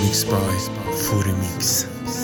Remix by Furimix.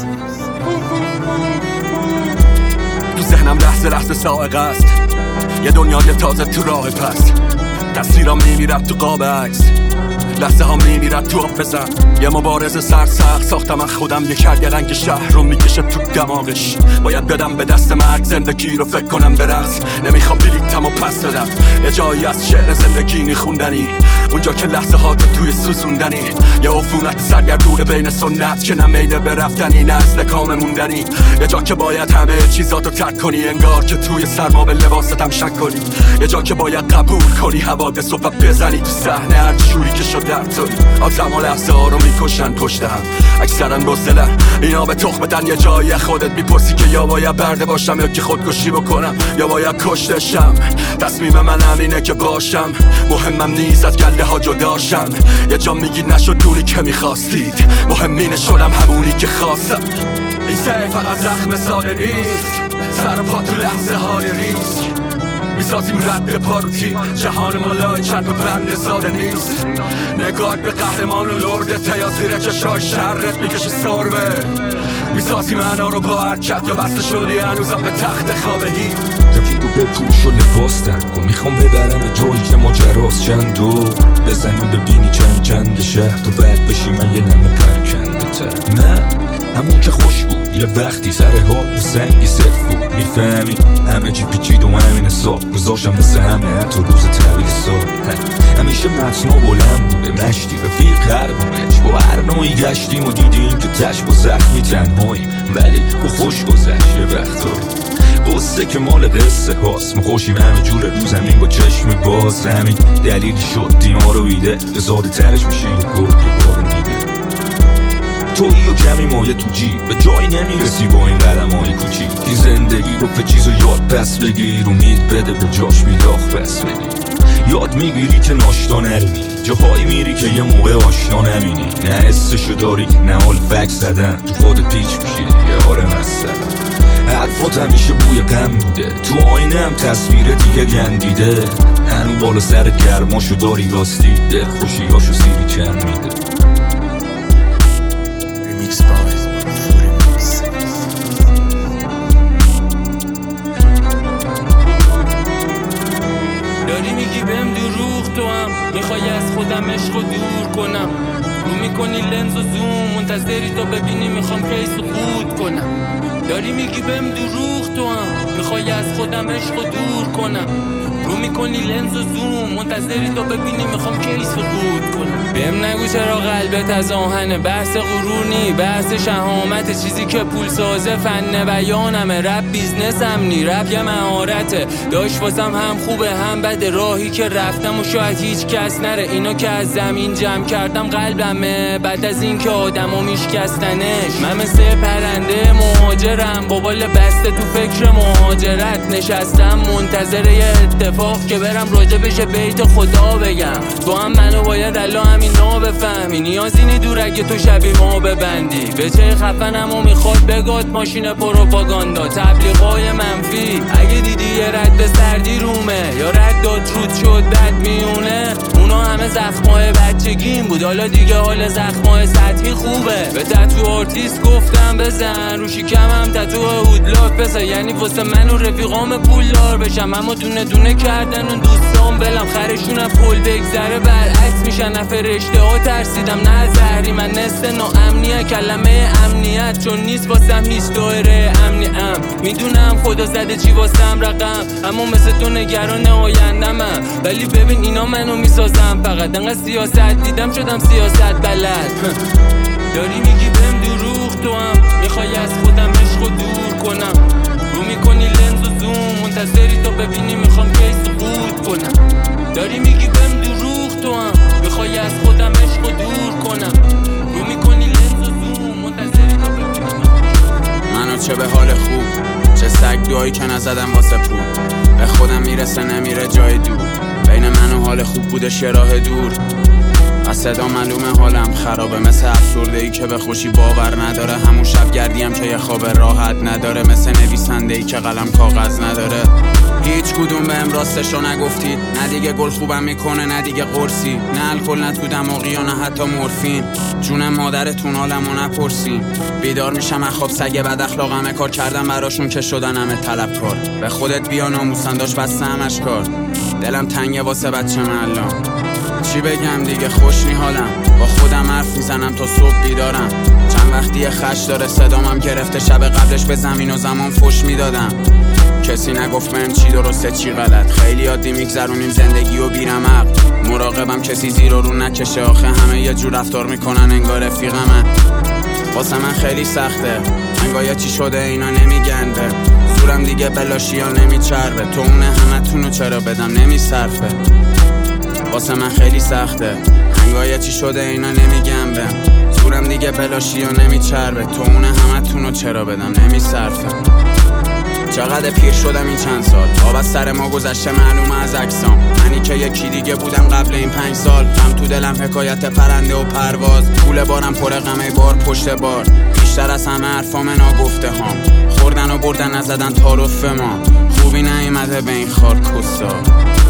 تو ذهنم لحظه لحظه سائق است، یه دنیای تازه تو راه پست. تصویرام میمیرد تو قاب عکس، لحظه ها میمیرد تو حافظم. یه مبارزه سرسخت ساختم من خودم، یه رنگ شهر رو میکشه تو دماغش. باید بدم به دست مرگ زندگی رو فکر کنم به رقص. نمیخوام بلیتم و پس بدم، یه جایی از شعر زندگی میخوندنی، اونجا که لحظه ها تو توی سوزوندنی. یه عفونت سرگردونه بین سنت که نمیده به رفتنی، نه اصل کام موندنی. یه جا که باید همه چیزاتو ترک کنی، انگار که توی سرما به لباستم شک کنی. یه جا که باید قبول کنی حوادث و بزنی تو صحنه هر جوری که شد در توی. آدم و لحظه ها رو میکشن پشت هم، اکثرا بزدلن اینا به تخم بدن. یه جایی خودت میپرسی که یا باید برده باشم یا که خودکشی بکنم یا باید کشتشم. تصمیم من همینه که باشم، مهمم نیست از گله ها جداشم. یه جا میگی نشد دونی که میخواستید، مهمینه شدم همونی که خواستم. این سعی فقط زخم ساده نیست، سر پا تو لحظه های ریسک میسازیم رد پاروتی. جهان ما لای چند و بند ساده نیست، نگاه به قهرمان و لرده یا زیر چشای شرت میکشه سربه. میسازیم انا رو با حرکت یا بسته شدی هنوزم به تخت خوابه هی. رفیقو به پوش و لباس ترک و میخوام ببرم به جایی که ماجراست چند و بزنیم ببینی چند شهر تو بعد بشی من یه نمه پرکنده تر. نه همون که خوش بود یه وقتی سر حال و سنگی صرف بود، میفهمی همه چی پیچید و همین حساب گذاشتم مثل همه تو روز تحویل سال. همیشه متنا بلند بوده مشتی رفیق قربونش، با هر نوعی گشتیم و دیدیم که تش با زخمی تنهاییم، ولی با خوش گذشت یه وقتا قصه که مال قصه هاست. ما خوشیم همه جور رو زمین با چشم باز، همین دلیلی شد دیما رو بیده زاده ترش میشه یه گرد یه بار میده. تویی و کمی مایه تو جیب به جایی نمیرسی با این قدم های کوچیک. این زندگی رو به چیز و یاد پس بگیر، امید بده به جاش بیداخ پس بگیر. یاد میگیری که ناشتا نرمی، جاهایی میری که یه موقع آشنا نبینی. نه حسشو داری نه حال فکر زدن، تو خودت پیچ میشی یه آره مثلا. حرفات همیشه بوی غم بوده، تو آینه هم تصویر دیگه گندیده. هنو بالا سرت گرماشو داری راستی، دل خوشیاشو سیری چند میده. Remix by Furimix. داری میگی بهم دروغ، تو هم میخوای از خودم عشق رو دور کنم. رو میکنی لنز و زوم منتظری تا ببینی میخوام کی سقوط کنم. داری میگی بهم دروغ، تو هم میخوای از خودم عشق رو دور کنم. رو میکنی لنز و زوم منتظری تا ببینی میخوام کی سقوط کنم. بهم نگو چرا قلبت از آهنه، بحث غرور نی بحث شهامت، چیزی که پول سازه فن بیانمه. رپ بیزنسم نی، رپ یه مهارته، داشت واسم هم خوبه هم بده. راهی که رفتم و شاید هیچ کس نره، اینا که از زمین جمع کردم قلبمه. بعد از این که آدمو میشکستنش من مثل پرنده مهاجرم، با بال بسته تو فکر مهاجرت نشستم، منتظر یه اتفاق که برم راجع بشه بیت خدا بگم. تو هم منو باید الان همین نا بفهمی، نیازی نی دور اگه تو شبی ما ببندی. به چه خفنم و میخواد بگاد ماشین پروپاگاندا تبلیغای منفی. اگه دیدی یه رد به سردی رومه یا رد داد رود شد بد میونه، اونا همه زخمای بچگیم بود، حالا دیگه حال زخمای سطحی خوبه. به تتو آرتیست گفتم بزن، رو شکمم تتو هودلاک بزن، یعنی واسه من و رفیقام پولدار بشم. اما دونه دونه کردن اون دوستان بلم خرشونم پول بگذره برعکس میشن. نه فرشته ها ترسیدم نه زهری، من نست ناامنیه کلمه امنیت، چون نیست واسم هیچ دایره امنی. میدونم خدا زده چی واسم رقم، اما مثل تو نگران آیندمم. ولی ببین اینا منو میسازم، فقط انقدر سیاست دیدم شدم سیاست بلد. داری میگی بهم دروغ، تو هم میخوای از خودم عشق رو دور کنم. رو میکنی لنز و زوم منتظری تا ببینی میخوام کی سقوط کنم. داری میگی بهم دروغ، تو هم میخوای از خودم عشق رو دور کنم. رو میکنی لنز و زوم منتظری تا ببینی منو چه به حال خوب، چه سگ دوایی که نزدم واسه پول. به خودم میرسه نمیره جای دور، بین من و حال خوب بوده راه دور. از صدا معلومه حالم خرابه، مثل افسرده ای که به خوشی باور نداره. همون شب گردیم که یه خواب راحت نداره، مثل نویسنده ای که قلم کاغذ نداره. هیچ کدوم بهم راستشو نگفتید، نه دیگه گل خوبم میکنه نه دیگه قرصی، نه الکل نه تو دماغی یا نه حتی مورفین. جون مادرتون حالمو نپرسین. بیدار میشم از خواب سگ بد اخلاقمه، کار کردم براشون که شدن همه طلبکار. به خودت بیا ناموسن داشت بسته همش کار. دلم تنگه واسه بچه الان، چی بگم دیگه خوش نی حالم. با خودم حرف میزنم تا صبح بیدارم. چند وقتی خش داره صدامم گرفته، شب قبلش به زمین و زمان فش میدادم. کسی نگفت بهم چی درسته چی غلط، خیلی عادی میگذرونیم زندگی و بیرمق. مراقبم کسی زیر رو نکشه، آخه همه یه جور رفتار میکنن انگار رفیقمه. واسه من خیلی سخته، انگار چی شده اینا نمیگنده. زورم دیگه بلاشی ها نمیچربه، تو اونه همه تونو چرا بدم نمیصرفه. واسه من خیلی سخته، انگار چی شده اینا نمیگم بهم. زورم دیگه بلاشی ها نمیچربه، تو اونه همه تونو چرا بدم نمیصرفه. چقدر پیر شدم این چند سال، آب از سر ما گذشته معلومه از اجسام. منی که یکی دیگه بودم قبل این 5 سال. غم تو دلم حکایت پرنده و پرواز، پول بارم پر غمه بار پشت بار. بیشتر از همه حرفام ناگفته هام، خوردن و بردن نزدن تعارف ما. خوبی نیومده به این خار کسا.